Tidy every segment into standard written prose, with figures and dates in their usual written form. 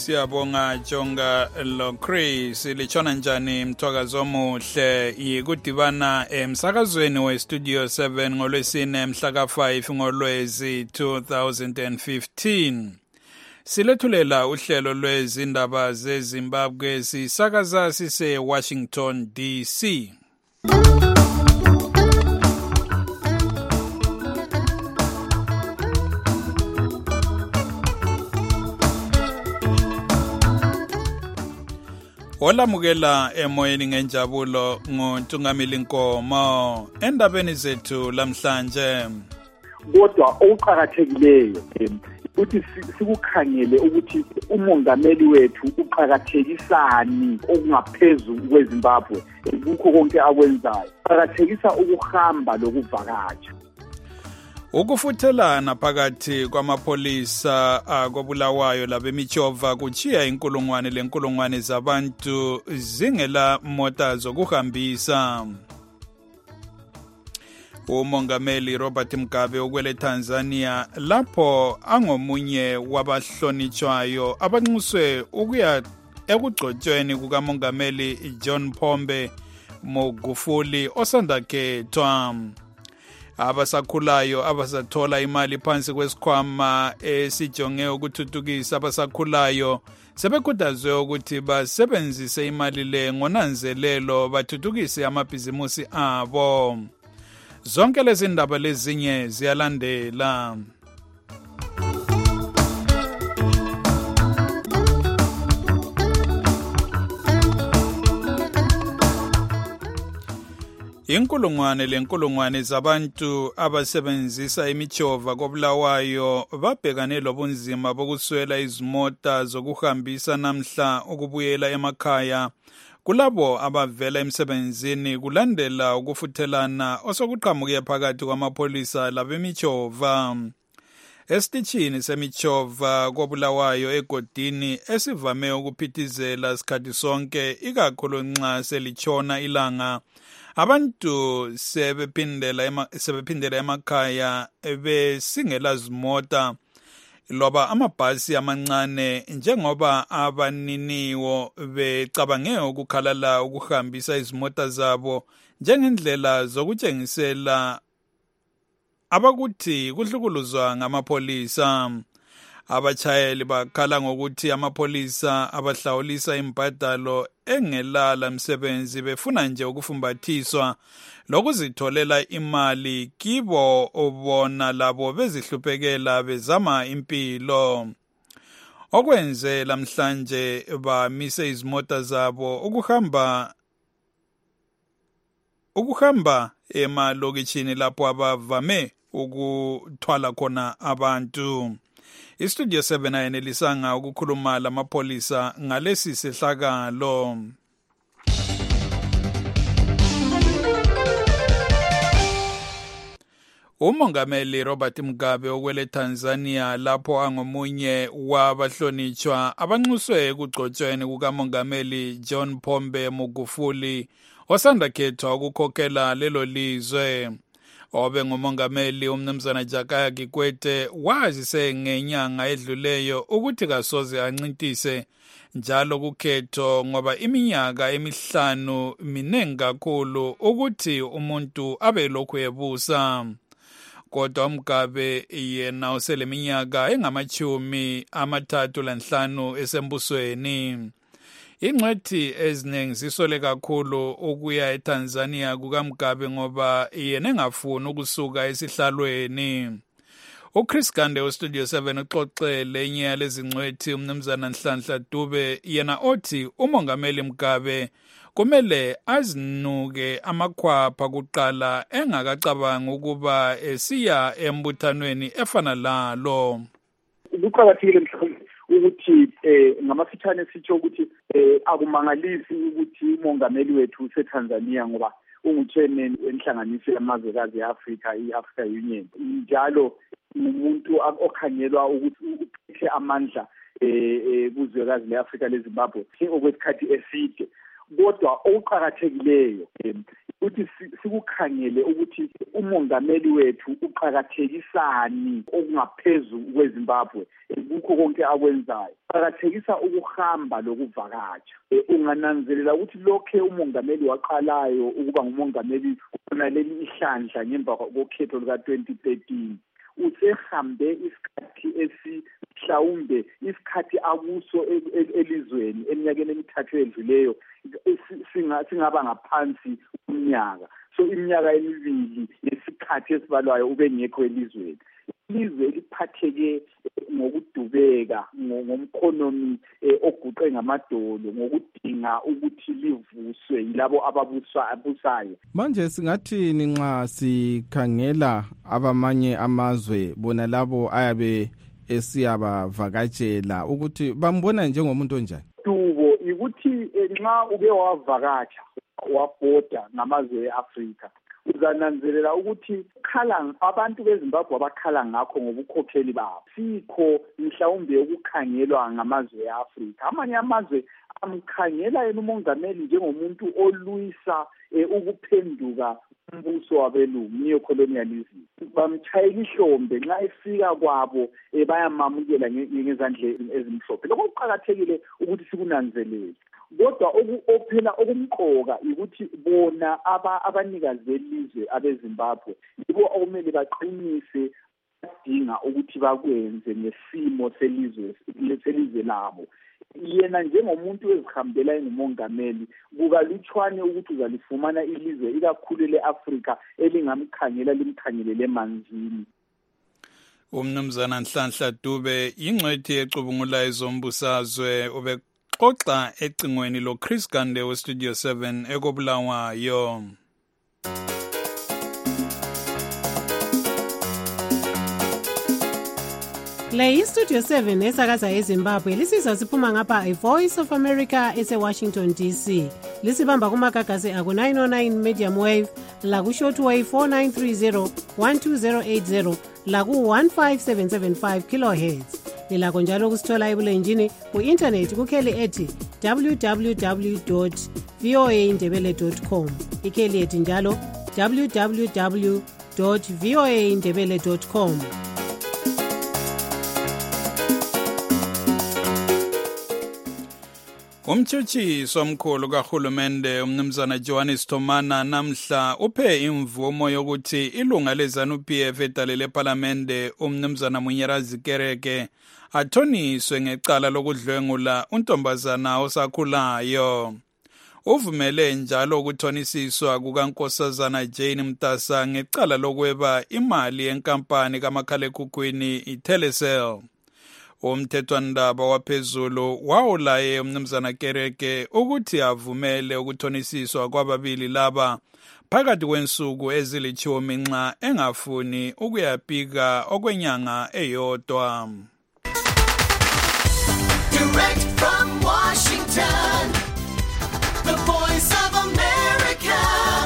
Siyabonga Jonga lo Chris lichona njani mthwakazo omuhle yikudibana emsakazweni we Studio 7 ngolwesine mhla ka5 ngoLwezi 2015. Silethulela uhlelo lwezindaba zeZimbabwe sisakaza sise Washington DC. Olamukela emoyeni ngenjabulo nguNtungamili Nkomo endabeni zethu lamhlanje. Kodwa okuqhakathekileyo ukuthi sikukhangele ukuthi umongameli wethu uqhakathekisani okungaphezulu kweZimbabwe kukho konke akwenzayo. Uqhakathekisa ukuhamba lokuvakatsha. Ukufuthelana phakathi kwamapholisa kobulawayo labemijova kuchiya inkulungwane zabantu zingela mota zokuhambisa. Umongameli Robert Mugabe ukwele Tanzania lapho angomunye wabahlonitshwayo abanxuswe ukuya ekugcotshweni kukamongameli John Pombe Magufuli osanda khethwa. Abasakhulayo abasathola imali phansi kwesikhwama esijonge ukuthuthukisa abasakhulayo sebekhuthazwe ukuthi basebenzise imali le ngonanzelelo bathuthukise amabhizimusi abo. Zonke lezi ndaba lezinye ziyalandela. Inkulungwane zabantu abasebenzisa imijova kobulawayo babhekane lobunzima bokuswela izimota zokuhambisa namhla ukubuyela emakhaya kulabo abavela emsebenzini kulandela ukufuthelana osokuqhamuke phakathi kwamapholisa labemijova. Esitishini semijova kobulawayo egodini esivame ukuphithizela sikhathi sonke ikakhulu nxa selitshona ilanga. Abantu sebephindela emakhaya besingela zimota loba amabhasi amancane njengoba abaniniwo becabange ukukhalala ukuhambisa izimota zabo njengendlela zokutshengisela abakuthi kuhlukuluzwa ngamapholisa. Abachayeli bakhala ngokuthi amapholisa abahlawulisa imbadalo engelala msebenzi befuna nje ukufumbathiswa lokuzitholela imali kibo obona labo bezihluphekela bezama impilo. Okwenze lamhlanje bamise izimota zabo ukuhamba emalokitshini lapho abavame ukuthwala khona abantu. Istudio 7 ayenelisanga ukukhuluma lamapholisa ngalesi sehlakalo. Umongameli Robert Mugabe okwele Tanzania lapho angomunye wabahlonitshwa abanxuswe ekugcotshweni kukamongameli John Pombe Magufuli osanda khethwa ukukhokhela lelo lizwe. Obe ngumongameli umnumzana Jakaya Kikwete wazise ngenyanga edluleyo ukuthi kasoze ancintise njalo kukhetho ngoba iminyaka emihlanu minengi kakhulu ukuthi umuntu abe lokhu ebusa. Kodwa uMugabe yena useleminyaka engama-35 esembusweni. Ingcwethi eziningi zisole kakhulu ukuya eTanzania kukaMugabe ngoba yena engafuni ukusuka esihlalweni. uChris Gande weStudio 7 uxoxele enye yalezingcwethi umnumzana Nhlanhla Dube yena othi umongameli Mugabe kumele azinuke amakhwapha kuqala engakacabanga ukuba esiya embuthanweni efana lalo. Kuqakathekile mhlawumbe ukuthi ngamafitshane sitsho ukuthi akumangalisi ukuthi umongameli wethu useTanzania ngoba ungu-chairman wenhlanganiso yamazwekazi e-Afrika, i-Africa Union. Njalo umuntu okhangelwa ukuthi uphethe amandla kuzwekazi le-Afrika leZimbabwe okwesikhathi eside. Kodwa okuqakathekileyo ukuthi sikukhangele ukuthi umongameli wethu uqhakathekisani okungaphezulu kweZimbabwe kukho konke akwenzayo. Uqhakathekisa ukuhamba lokuvakatsha. Ungananzelela ukuthi lokho umongameli waqalayo ukuba ngumongameli kunaleli ihlandla ngemva kokhetho luka-2013 usehambe isikhathi mhlawumbe isikhathi akuso elizweni eminyakeni emithathu edluleyo singaba ngaphansi umnyaka. So iminyaka emibili yesikhathi esibalwayo ube ngekho elizweni. Ilizwe liphatheke ngokudubeka ngomkhonomi oguqe ngamadolo ngokudinga ukuthi livuswe yilabo ababusayo. Manje singathini nxa sikhangela abamanye amazwe bona labo ayabe esiyabavakatshela ukuthi bambona njengomuntu onjani? Dubo ukuthi nxa uke wavakatsha wabhoda namazwe eAfrika uzananzelela ukuthi abantu beZimbabwe abakhala ngakho ngobukhokheli babo sikho mhlawumbe ukukhangelwa ngamazwe eAfrika. Amanye amazwe amkhangela yena umongameli njengomuntu olwisa ukuphenduka umbuso wabelungu neo-colonialism. Bamchayela ihlombe nxa efika kwabo bayamamukela ngezandla ezimhlophe. Lokho kuqakathekile ukuthi sikunanzelele. Kodwa okuphela okumqoka ukuthi bona abanikazi belizwe abeZimbabwe yibo okumele baqinise badinga ukuthi bakwenze ngesimo selizwe labo. Yena njengomuntu ezihambela ngumongameli kukalutshwane ukuthi uzalifumana ilizwe ikakhulu leAfrika elingamkhangela limkhangelele emanzini. Umnumzana Nhlanhla Dube ingcwethi ecubungula ezombusazwe ubexoxa ecingweni lo Chris Gande we Studio 7 ekobulawayo. Le Studio 7 esakaza eZimbabwe lisizwa siphuma ngapha iVoice of America ese-Washington DC. Lisibamba kumagagasi aku-909 medium wave, laku-shortwave 4930 12080, laku-15775 kilohertz. Lilakho njalo kusithola ebulenjini ku-internet kukheli ethi www.voaindebele.com. Ikheli ethi njalo www.voaindebele.com. Umtshutshisi omkhulu kahulumende umnumzana Johannes Thomana namhla uphe imvumo yokuthi ilunga leZANU-PF edale leParlamente umnumzana Munyerazi Kereke athoniswe ngecala lokudlwengula untombazana osakhulayo. Uvumele njalo ukuthonisiswa kukaNkosazana Jane Mtasa ngecala lokweba imali yenkampani kamakhalekhukhwini iTelecel. Umthethwandaba waphezulu wawulaye umnumzana Kereke ukuthi avumele ukuthonisiswa kwababili laba phakathi kwensuku ezilitshumi nxa engafuni ukuyabika okwenyanga eyodwa. Direct from Washington, the Voice of America,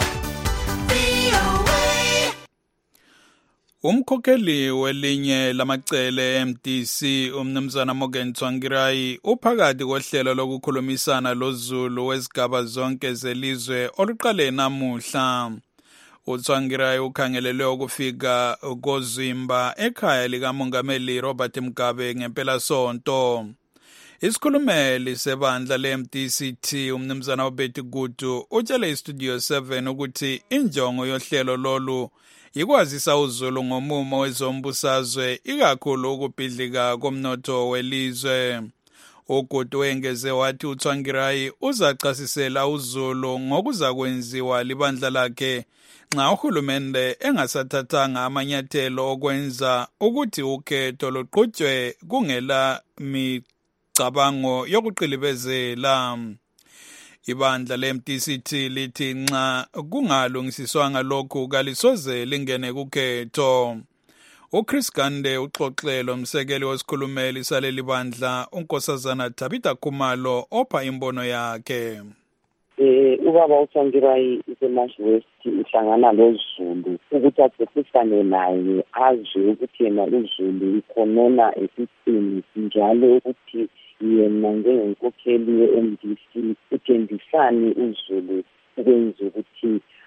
VOA. Umkhokheli welinye lamacele MDC umnumzana Morgan Tsvangirai uphakathi kohlelo lokukhulumisana loZulu wezigaba zonke zelizwe oluqale namuhla. uTsvangirai ukhangelelwe ukufika koZimba ekhaya likamongameli Robert Mugabe ngempela sonto. Isikhulumeli sebandla le-MDCT umnumzana uBetty Gudu utshele iStudio 7 ukuthi injongo yohlelo lolu ikwazisa uZulu ngomumo wezombusazwe ikakhulu ukubhidlika komnotho welizwe. uGudu wengeze wathi uTsvangirai uzachasisela uZulu ngokuzakwenziwa libandla lakhe nxa uhulumende engasathathanga amanyathelo okwenza ukuthi ukhetho luqhutshwe kungela micabango yokuqilibezela. Ibandla le-MDCT lithi nxa kungalungisiswanga lokhu kalisoze lingene kukhetho. uChris Gande uxoxelo umsekeli wesikhulumeli saleli bandla uNkosazana Tabitha Khumalo opha imbono yakhe. Ubaba uTsvangirai iseMarsh West uhlangana loZulu ukuthi axoxisane naye azwe ukuthi yena uZulu ikhonona esisini njalo ukuthi yena njengenkokheli ye-MDC uthembisani uZulu ukwenza ukuthi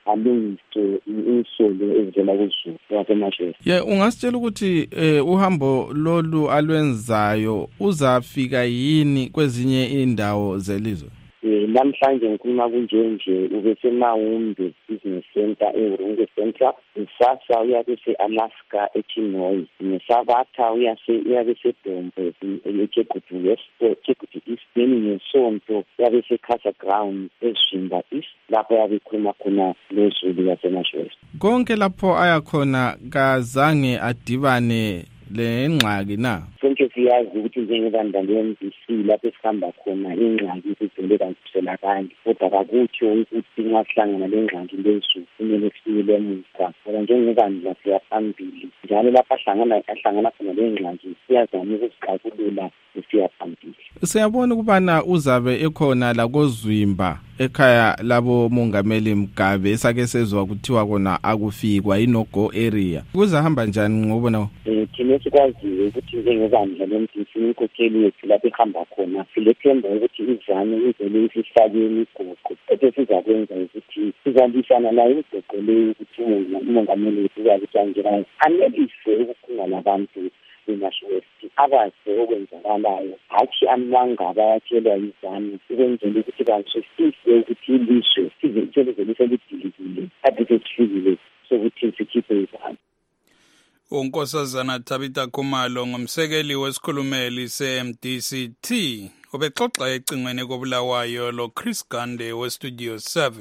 alungise insolo ezivela kuzulu wasemashezi. Ungasitshela ukuthi uhambo lolu alwenzayo uzafika yini kwezinye indawo zelizwe? Namhlanje ngikhuluma kunje ube seMawumbe Business Center eWorongwe Central, kusasa uyabe se-Alaska eChinoy, neSabatha uyabe seDombe eChegutu West, Chegutu East, nesonto uyabe seCasa Ground eZimba East, lapho uyabe khuluma khona lezulu yaseMashezi. Konke lapho ayakhona kazange adibane le ngxaki na? Sonke siyazi ukuthi njengebandla le-MDC lapho esihamba khona ingxaki sigcwele kanzisela kanti, kodwa kakutsho ukuthi nxahlangana le ngxaki lezulu kumele sibuyele emuva, ngoba njengebandla siya phambili njalo lapho ahlangana khona le ngxaki siyazama ukuzixakulula siya phambili. Siyabona ukubana uzabe ekhona la koZwimba ekhaya labo Mongameli Mugabe esake sezwa kuthiwa kona akufikwa inogo area. Kuzahamba njani ngobona? Thina sikwaziwe ukuthi njengebandla le-MDC inkokheli yethu lapho ehamba khona silethemba ukuthi izame izele isifake imigoqo, kodwa sizakwenza ukuthi sizalisana nayo imigoqo leyo ukuthi umongameli wethu uyakutshanjela anelise ukukhunga labantu eMashezi abazi okwenzakalayo, hathi amanga bayatshelwa izanu ukwenzela ukuthi bazwisise ukuthi ilizwe sizelise lidilikile kade sesifikile sokuthi sikhiphe izanu. uNkosazana Tabitha Khumalo ngumsekeli wesikhulumeli se-MDCT ubexoxa ecingweni kobulawayo lo Chris Gande weStudio 7.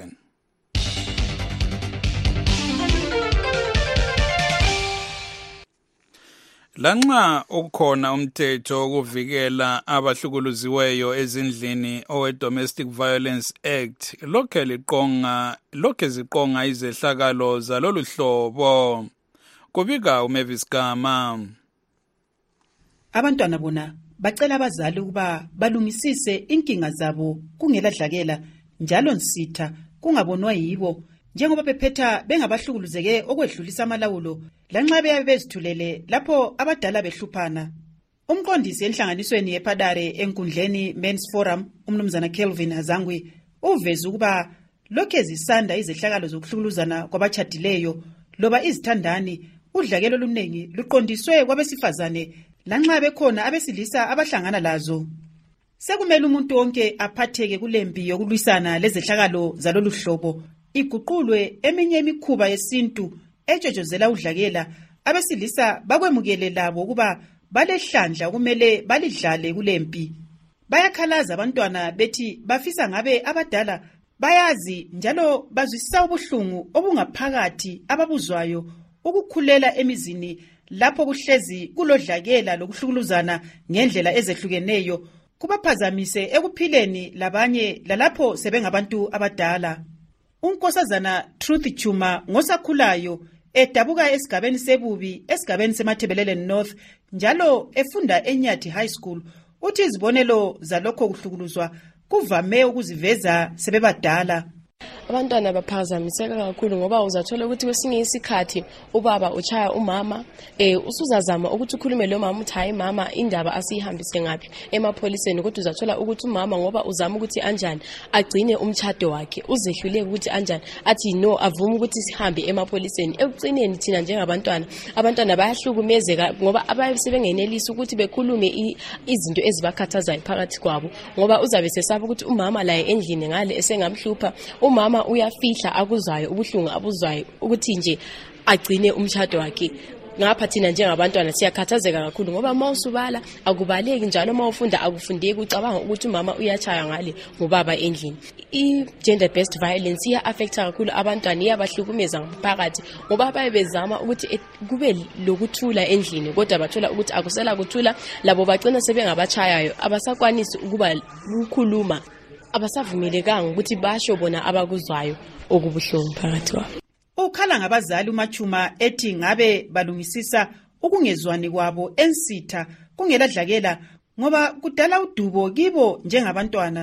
Lanxa ukhona umthetho wokuvikela abahlukuluziweyo ezindlini owe-Domestic Violence Act, lokhe ziqonga izehlakalo zalolu hlobo. Kubika uMavis Gama. Abantwana bona bacela abazali ukuba balungisise inkinga zabo kungeladlakela njalo nsitha kungabonwa yibo njengoba bephetha bengabahlukuluzeke okwedlulisa amalawulo lanxa beyabe bezithulele lapho abadala behluphana. Umqondisi enhlanganisweni yePadare enkundleni Men's Forum umnumzana Kelvin Hazangwi uveza ukuba lokhe zisanda izehlakalo zokuhlukuluzana kwabachadileyo loba izithandani udlakelo oluningi luqondiswe kwabesifazane lanxa bekhona abesilisa abahlangana lazo. Sekumele umuntu wonke aphatheke kulempi yokulwisana lezehlakalo zalolu hlobo iguqulwe eminye imikhuba yesintu etshejozela udlakela abesilisa bakwemukele labo ukuba balehlandla kumele balidlale kulempi. Bayakhalaza abantwana bethi bafisa ngabe abadala bayazi njalo bazwisisa ubuhlungu obungaphakathi ababuzwayo ukukhulela emizini lapho kuhlezi kulodlakela lokuhlukuluzana ngendlela ezehlukeneyo kubaphazamise ekuphileni labanye lalapho sebengabantu abadala. uNkosazana Truth Chuma ngosakhulayo edabuka esigabeni sebubi esigabeni seMathebelele North njalo efunda eNyathi High School uthi izibonelo zalokho kuhlukuluzwa kuvame ukuziveza sebebadala. Abantwana baphazamiseka kakhulu ngoba uzathola ukuthi kwesinye isikhathi ubaba uchaya umama usuzazama ukuthi ukhulume lo mama uthi hayi mama indaba asihambise ngapi emapholiseni, kodwa uzathola ukuthi umama ngoba uzama ukuthi anjani agcine umtshado wakhe uzehluleke ukuthi anjani athi no avume ukuthi sihambe emapholiseni. Ekugcineni thina abantwana bayahlukumezeka ngoba abasebengenelisi ukuthi bekhulume izinto ezibakhathazayo phakathi kwabo ngoba uzabe sesaba ukuthi umama laye endlini ngale esengamhlupha, umama uyafihla akuzwayo ubuhlungu abuzwayo ukuthi nje agcine umtshado wakhe. Ngapha thina njengabantwana siyakhathazeka kakhulu ngoba mawusubala akubaleki njalo mawufunda akufundeki ucabanga ukuthi umama uyachaya ngale ngobaba endlini. I-gender based violence iya affecta kakhulu abantwana, iyabahlukumeza ngaphakathi ngoba bayebezama ukuthi kube lokuthula endlini kodwa bathola ukuthi akusela kuthula, labo bagcina sebengabachayayo abasakwanisi ukuba ukukhuluma, abasavumelekanga ukuthi basho bona abakuzwayo okubuhlungu phakathi kwabo. Ukhala ngabazali uMachuma ethi ngabe balungisisa ukungezwani kwabo ensitha kungeladlakela ngoba kudala udubo kibo njengabantwana.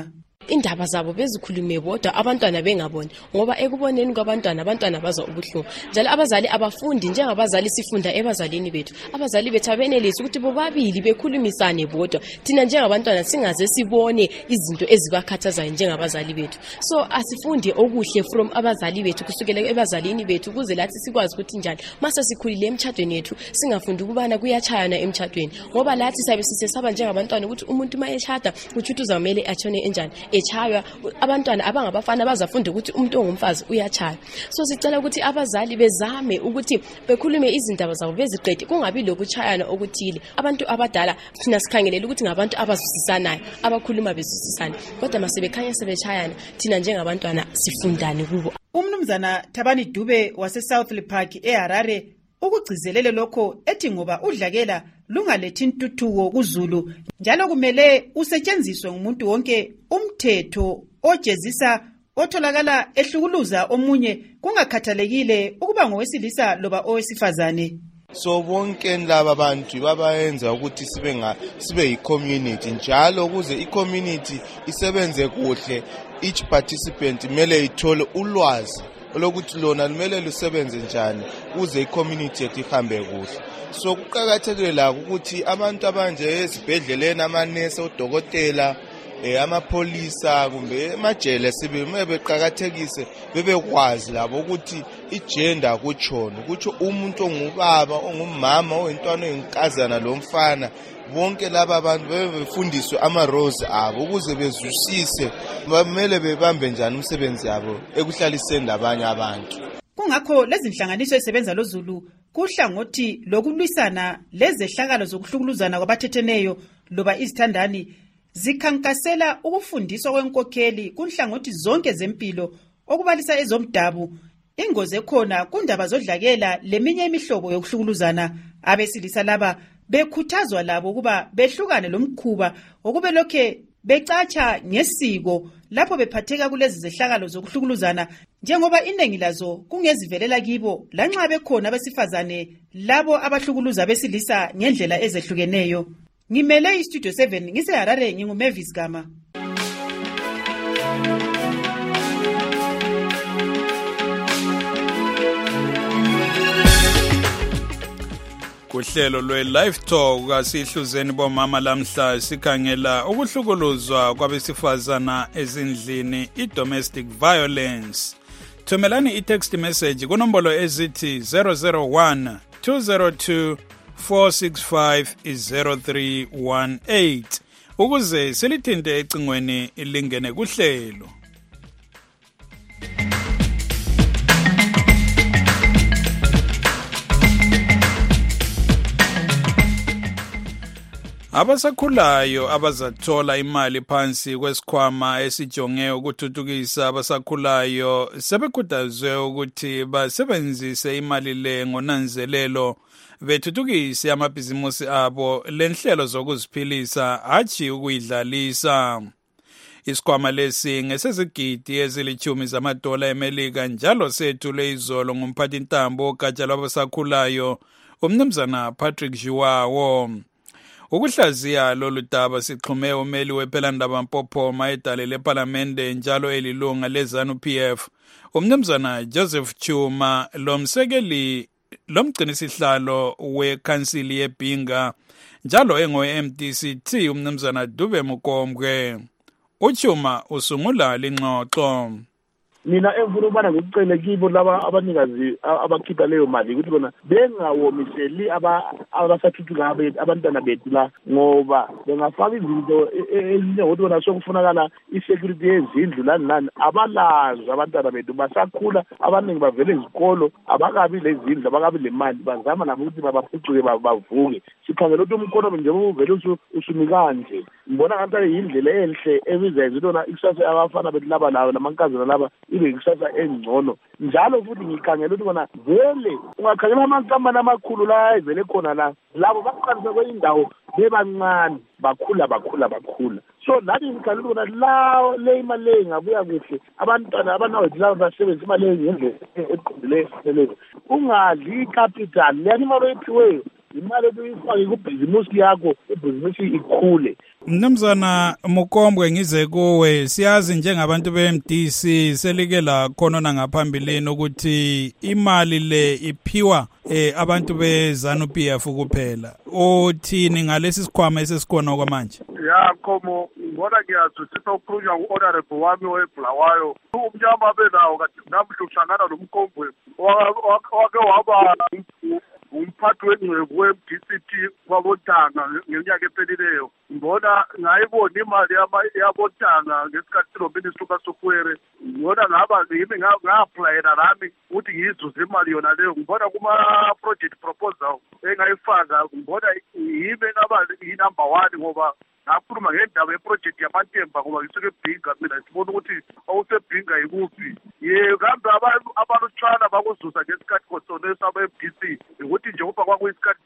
indaba zabo bezikhulume bodwa abantwana bengaboni ngoba ekuboneni kwabantwana abantwana bazwa ubuhlungu njalo abazali abafundi njengabazali sifunda ebazalini bethu abazali bethu abenelisi ukuthi bobabili bekhulumisane bodwa thina njengabantwana singaze sibone izinto ezibakhathazayo njengabazali bethu so asifunde okuhle from abazali bethu kusukela ebazalini bethu ukuze lathi sikwazi ukuthi njani mase sikhulile emtchadweni yethu singafundi ukubana kuyachayana emtchadweni ngoba lathi sabe sisesaba njengabantwana ukuthi umuntu mayeshada ukuthi uzamele atshone enjani echaywa abantwana abangabafana bazafunde ukuthi umuntu ongumfazi uyachaya so sicela ukuthi abazali bezame ukuthi bekhulume izindaba zabo beziqede kungabi lokuchayana okuthile abantu abadala thina sikhangelela ukuthi ngabantu abazwisisanayo abakhuluma bezwisisana kodwa masebekhanya sebechayana thina njengabantwana sifundane kubo. Umnumzana Thabani Dube wase Southly Park eHarare ukugcizelele lokho ethi ngoba udlakela lungalethi intuthuko kuZulu njalo kumele usetshenziswe ngumuntu wonke umthetho ojezisa otholakala ehlukuluza omunye kungakhathalekile ukuba ngowesilisa loba owesifazane. So bonke laba bantu babayenza ukuthi sibe yi-community njalo ukuze i-community isebenze kuhle each participant kumele ithole ulwazi lokuthi lona kumele lusebenze njani ukuze i-community yethu ihambe kuhle. So kuqakathekile la ukuthi abantu abanje ezibhedleleni amanesi odokotela amapolisa kumbe emajele sibe beqhakathekise bebekwazi labo ukuthi igender kutshona kutsho umuntu ongubaba ongumama oyintwana oyinkazana lomfana bonke laba abantu befundiswe ama roles abo ukuze bezwisise bamele bebambe njani umsebenzi yabo ekuhlaliseni labanye abantu. Kungakho lezi nhlanganiso ezisebenza loZulu kuhlangothi lokulwisana lezehlakalo zokuhlukuluzana kwabathetheneyo loba izithandani zikhankasela ukufundiswa kwenkokheli kunhlangothi zonke zempilo okubalisa ezomdabu ingozi ekhona kundaba zodlakela leminye imihlobo yokuhlukuluzana. Abesilisa laba bekhuthazwa labo ukuba behlukane lomkhuba okube lokhe becatsha ngesiko lapho bephatheka kulezi zehlakalo zokuhlukuluzana njengoba iningi lazo kungezivelela kibo lanxa bekhona abesifazane labo abahlukuluza abesilisa ngendlela ezehlukeneyo. Ngimele iStudio 7 ngiseHarare nginguMavis Gama. Kuhlelo lwe-Live Talk asihluzeni bomama lamhla sikhangela ukuhlukuluzwa kwabesifazana ezindlini i-domestic violence. Thumelani i-text message kunombolo ezithi 001 202 465-0318 ukuze silithinte ecingweni ilingene kuhlelo. Abasakhulayo abazathola imali phansi kwesikhwama esijonge ukuthuthukisa abasakhulayo sebekhuthazwe ukuthi basebenzise imali le ngonanzelelo bethuthukise amabhizimusi abo lenhlelo zokuziphilisa hathi ukuyidlalisa. Isikhwama lesi ngesezigidi ezilithumi zamadola eMelika njalo sethule izolo ngumphathintambo ogatsha lwabasakhulayo umnumzana Patrick Juwawo. Ukuhlaziya lolu daba sixhume umeli wephelandaba Mpophoma edale leParlamente njalo elilunga leZANU-PF umnumzana Joseph Chuma lomgcinisihlalo wekhansili yeBhinga njalo engo-MDCT umnumzana Dube Mukombwe. Uchuma usungula lingxoxo. Mina engifuna ukubana ngikucele kibo laba abanikazi abakhipha leyo mali ukuthi bona bengawomiseli abasathuthuka abantwana bethu la ngoba bengafaka izinto ezinjengokuthi bona sokufunakala i-security yezindlu lani abalazo abantwana bethu basakhula abaningi bavele ezikolo abakabi lezindlu abakabi le mali bazama nabo ukuthi babaphucuke bavuke sikhangela ukuthi umkhono njengoba uvele usunika nje ngibona ngathi yindlela enhle ebiza izona ikusasa abafana bethu laba lawo namankazana laba ibe ikusasa engcono njalo futhi ngikhangela ukuthi bona vele ungakhangela amankampani amakhulu la evele khona la labo baqalisa kwindawo bebancane bakhula so lathi ngikhangela ukuthi bona la le imali le ngabuya kuhle abantwana abanawethu labo basebenza imali ngendlela eqondileyo ungadli capital yani imali ethiweyo imali uyifake kubhizimusi yakho ibhizimusi ikhule. Mnumzana Mukombwe ngize kuwe siyazi njengabantu beMDC selike la khona ngaphambilini ukuthi imali le iphiwa abantu beZANU-PF kuphela. Uthini ngalesi sikhwama esesikhona kwamanje? Ya khomo ngibona ngiyazwisisa ukukhulunywa ku-honorable wami weBulawayo. Umnyama benawo kade namhla uhlangana noMkombwe wake waba umphathi wengcwebu we-DCT kwaBontanga ngeminyaka ephelileyo. Ngibona ngayibona imali yaBontanga ngesikhathi sinominister kaSokwere. Ngibona ngaba yimi nga-applyela nami ukuthi ngiyizuze imali yona leyo. Ngibona kuma-project proposal engayifaka ngibona yimi ngaba i-number 1 ngoba ngakhuluma ngendaba yeproject yamantemba ngoba ngisuke eBhinga mina sibona ukuthi awusebhinga yikuphi. Kambe abalutshwana bakuzuza ngesikhathi kosonesa aba-FDC ukuthi njengoba kwakuyisikhathi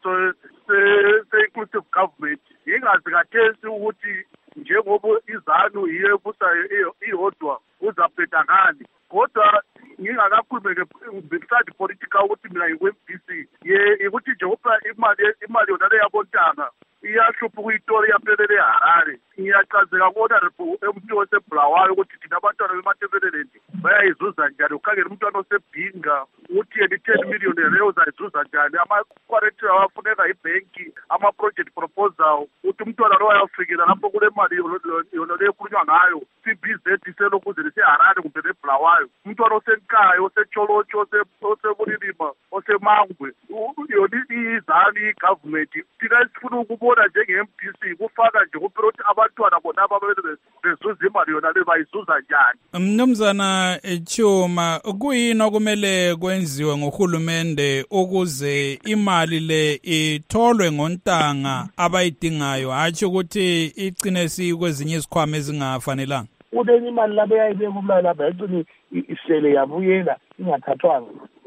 se-inclusive government ingazi kathesi ukuthi njengoba iZANU yiyo ebusayo iyodwa uzaphetha ngani. Kodwa ngingakakhulumi nge-side political ukuthi mina ngikwe-FDC ukuthi njengoba imali yona le yaBontanga iyahlupha ukuyithola iyaphelele eHarare. Ngiyachazeka ku-honorable emntwini oseBulawayo ukuthi thina abantwana bemaTebeleleni bayayizuza njani. Ukhangela umntwana osebhinga uthi yena i-10 million leyo uzayizuza njani. Ama-quarantine awafuneka ibhenki, ama-project proposal uthi umntwana lo wayafikela lapho kule mali yona leyo ekhulunywa ngayo CBZ iselokuze liseHarare kumbe leBulawayo. Umntwana oseNkayi, oseTsholotsho, osebulilima, osemangwe yona iZANU i-government thina sifuna ukubona njenge-MDC kufaka nje kuphela ukuthi abantwana bona bezuza imali yona le bayizuza njani. Mnumzana Chuma, kuyini okumele kwenziwe ngohulumende ukuze imali le itholwe ngontanga abayidingayo hatshi ukuthi igcine kwezinye izikhwama ezingafanelanga? Udenye imali labe yayibeka umali lapha yagcina isele yabuyela ingathathwanga.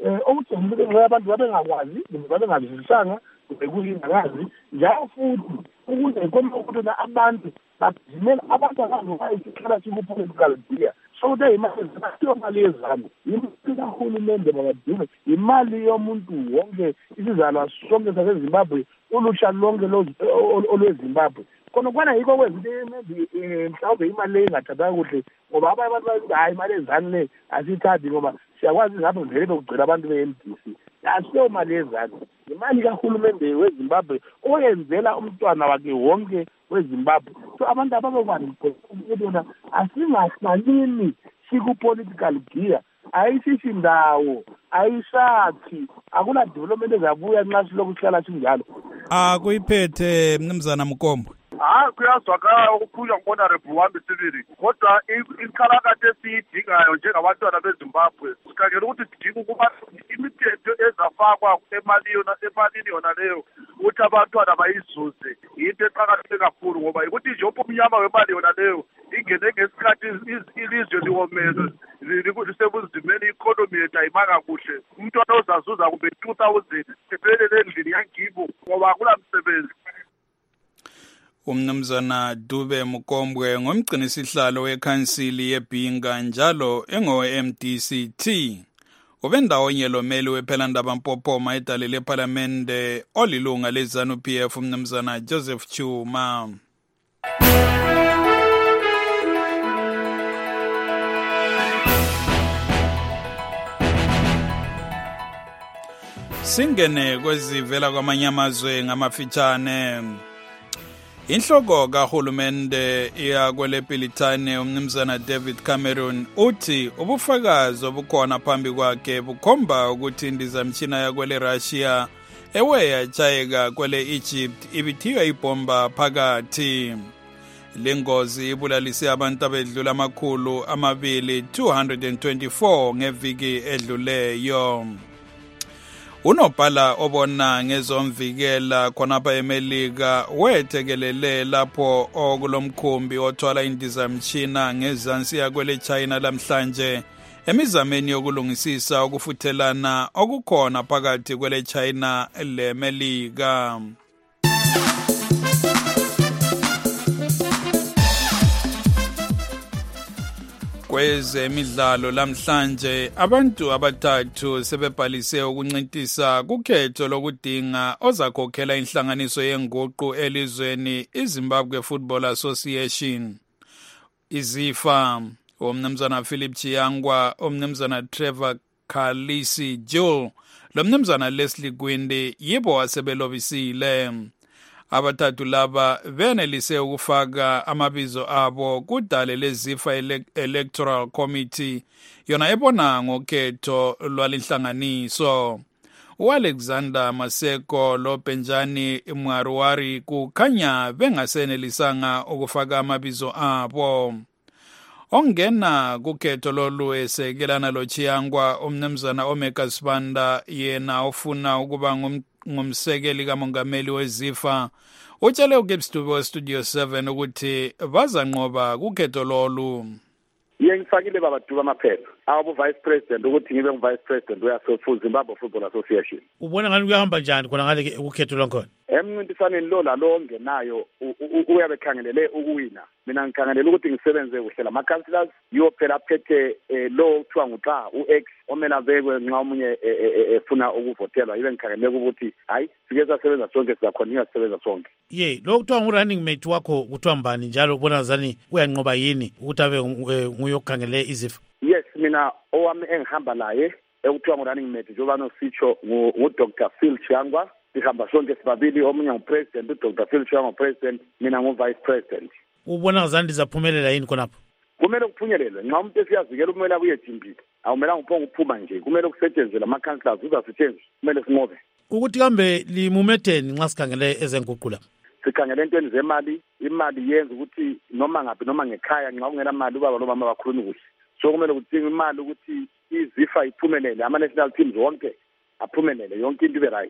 Okuthi abantu babengakwazi babengazwisisanga bekuyingakazi njalo futhi ukuze khona ukuthi abantu bazimela abantu abazobayikhala siku-political gear. So the imali yezanu imali kahulumende mabadinga imali yomuntu wonke isizalwa sonke saseZimbabwe ulutsha lonke olweZimbabwe. Khona kwana yiko kwezinto maybe mhlawumbe imali le ingathathwa kuhle ngoba abanye abantu bathi hayi imali yezanu le asithathi ngoba siyakwazi ngapha vele bekugcina abantu be-MDC. Asiyo mali yezanu imali kahulumende weZimbabwe oyenzela umntwana wakhe wonke weZimbabwe. So abantu ababekwazi ukubona asingahlalini siku-political gear ayisishi ndawo ayisakhi akuna development ezabuya nxa silokhu sihlala sinjalo. Kuyiphethe Mnumzana Mukombwe. Kuyazwakala ukukhulunywa ngu-honorable wami sibili kodwa ikhalakade esiyidingayo njengabantwana beZimbabwe sikhangela ukuthi sidinga ukuba imithetho ezafakwa emalini yona leyo ukuthi abantwana bayizuze yinto eqakatheke kakhulu ngoba yikuthi njengoba umnyama wemali yona leyo ingene ngesikhathi ilizwe liwomele lisebunzimeni i-economy yethu ayimanga kuhle. Umntwana ozazuza kumbe 2000 ephelele endlini yangibo ngoba akulamsebenzi. Umnumzana Dube Mukombwe ngomgcinisihlalo wekhansili yeBhinga njalo engo-MDCT. Ubendawonye lomeli wephelandaba Mpophoma edale leParlamente olilunga leZANU-PF Umnumzana Joseph Chuma. Singene kwezivela kwamanye amazwe ngamafitshane. Inhloko kahulumende yakweLePilitane Umnumzana David Cameron uthi ubufakazi obukhona phambi kwakhe bukhomba ukuthi indizamtshina yakweleRussia yatshayeka kwele-Egypt ibithiwa ibhomba phakathi. Le ngozi ibulalise abantu abedlula 224 ngeviki edluleyo. Unobhala obona ngezomvikela khonapha eMelika wethekelele lapho okulomkhumbi othwala indizamtshina ngezansi yakwele China lamhlanje emizameni yokulungisisa ukufuthelana okukhona phakathi kwele China leMelika. Kwezemidlalo lamhlanje abantu abathathu sebebhalise ukuncintisa kukhetho lokudinga ozakhokhela inhlanganiso yenguqu elizweni iZimbabwe Football Association. Izifa omnumzana Philip Chiyangwa, omnumzana Trevor Khalisi Joel, lomnumzana Leslie Gwindi yibo wasebelobisile. Abathathu laba benelise ukufaka amabizo abo kudale leZifa Electoral Committee yona ebona ngokhetho lwalinhlanganiso. uAlexander Maseko loBenjani Mwaruwari kukhanya bengasenelisanga ukufaka amabizo abo. Ongena kukhetho lolu esekelana loChiyangwa umnumzana Omega Sibanda yena ofuna ukuba ngumsekeli kamongameli weZifa utshele uGibbs Dube weStudio 7 ukuthi bazanqoba kukhetho lolu. Ngifakile baba Dube amaphepha abo vice president ukuthi ngibe vice president weZimbabwe Football Association. Ubona ngani kuyahamba njani khona ngale ukhetho lwakhona? Emncintisaneni lo ongenayo uyabe ekhangelele ukuwina. Mina ngikhangelele ukuthi ngisebenze kuhle lama councillors yiwo phela aphethe lo kuthiwa nguxa uX omela bekwe nxa umunye efuna ukuvotelwa yibe ngikhangelele ukuthi hayi sike sasebenza sonke sizakhona sisebenza sonke. Lo kuthiwa ngu-running mate wakho kuthiwa mbani njalo ubona zani uyanqoba yini ukuthi abe nguyokhangele iZifa? Yes, mina owami engihamba laye ekuthiwa ngu-running mate njengoba nositsho ngu-Dr. Phil Chiyangwa. Sihamba sonke sibabili, omunye ngupresident uDr. Phil Chiyangwa president, mina ngu-vice president. Ubona zani lizaphumelela yini khonapho? Kumele kuphunyelelwe nxa umuntu esiyazikela kumele abuye ejimbile. Awumelanga uphonga ukuphuma nje, kumele kusetshenzwe lama-councillors uzasetshenzwe, kumele sinqobe. Ukuthi kambe limumetheni nxa sikhangele ezenguqu lapha? Sikhangele entweni zemali, imali yenza ukuthi noma ngaphi noma ngekhaya nxa ungena mali ubaba nomama bakhuluma kuhle. So kumele kudinga imali ukuthi iZifa iphumelele, ama-national teams wonke aphumelele, yonke into ibe right.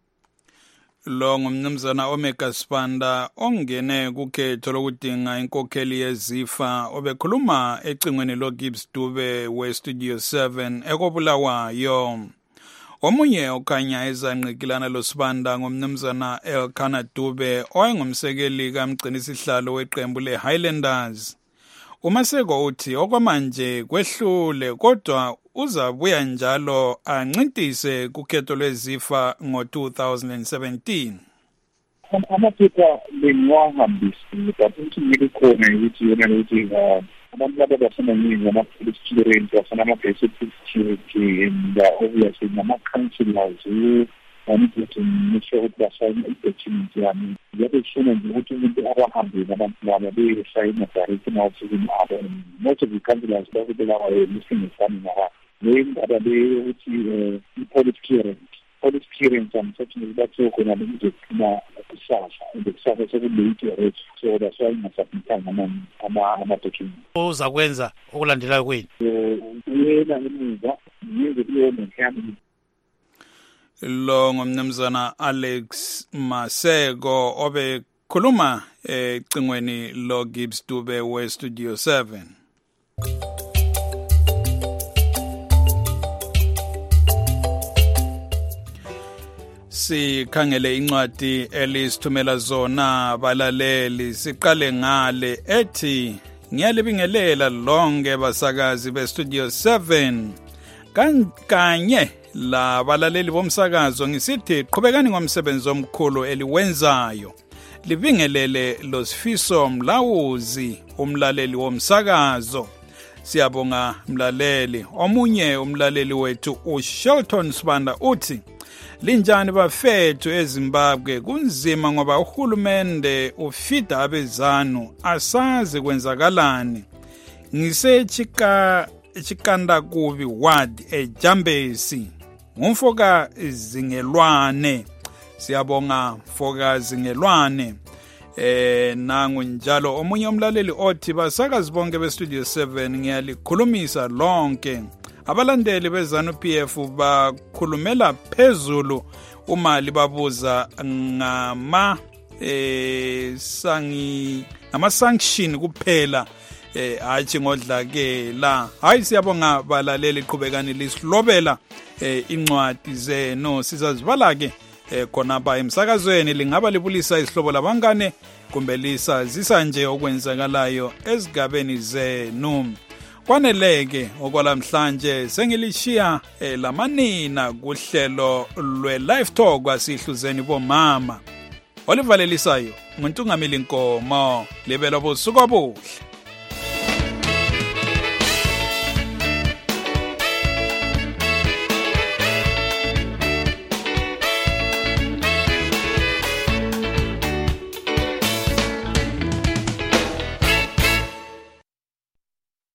Lo ngumnumzana Omega Sibanda ongene kukhetho lokudinga inkokheli yeZifa obekhuluma ecingweni loGibbs Dube weStudio 7 ekobulawayo. Omunye okhanya ezanqikilana loSibanda ngumnumzana Elkhana Dube owayengumsekeli kamgcinisihlalo weqembu leHighlanders. Umaseko uthi okwamanje kwehlule kodwa uzabuya njalo ancintise kukhetho lweZifa ngo-2017. Amaphepha bengiwahambisile but inkinga ikhona ukuthi yona ukuthi abantu laba basenaningi ama-police clearance bafuna ama-basic security and obviously nama-councillors ukuthi ngisho ukuthi basayina i-document yami yabe kufuna nje ukuthi umuntu abahambile abantu laba beyosayina direct emawofisini abo. Most of the councillors bakubelawa lisingesani naba ngendaba leyokuthi i-police clearance unfortunately bathiwe khona bekuzophuma kusasa and kusasa sekulate already so that's why ngasabhithanga ama-document. Uzakwenza okulandelayo kwini? Kuyela emuva ngiyenze kuleyo nehami. Lo ngumnumzana Alex Maseko obekhuluma ecingweni loGibbs Dube weStudio 7. Sikhangele incwadi elisithumela zona balaleli, siqale ngale ethi ngiyalibingelela lonke basakazi beStudio 7 kanye la balaleli bomsakazo ngisithi qhubekani ngomsebenzi omkhulu eliwenzayo, libingelele loSifiso Mlawuzi umlaleli womsakazo. Siyabonga mlaleli. Omunye umlaleli wethu uShelton Sibanda uthi linjani bafethu eZimbabwe, kunzima ngoba uhulumende ufida abezanu asazi kwenzakalani. Chikanda kubi ward eJambesi ngumfoka Zingelwane. Siyabonga mfoka Zingelwane. Nangu njalo omunye umlaleli othi basakazi bonke beStudio 7 ngiyalikhulumisa lonke abalandeli bezanu PF bakhulumela phezulu uma libabuza sanction kuphela hayi ngodlakela. Hayi siyabonga balaleli, qhubekani lisilobela incwadi zenu sizazibala ke khona ba emsakazweni, lingaba libulisa isihlobo labangane kumbe lisazisa nje okwenzakalayo ezigabeni zenu. Kwaneleke okwalamhlanje sengilishiya lamanina kuhlelo lwe-Live Talk kwasihluzeni bomama. Olivalelisayo, umuntu ngamili inkomo, libelo busuku obuhle.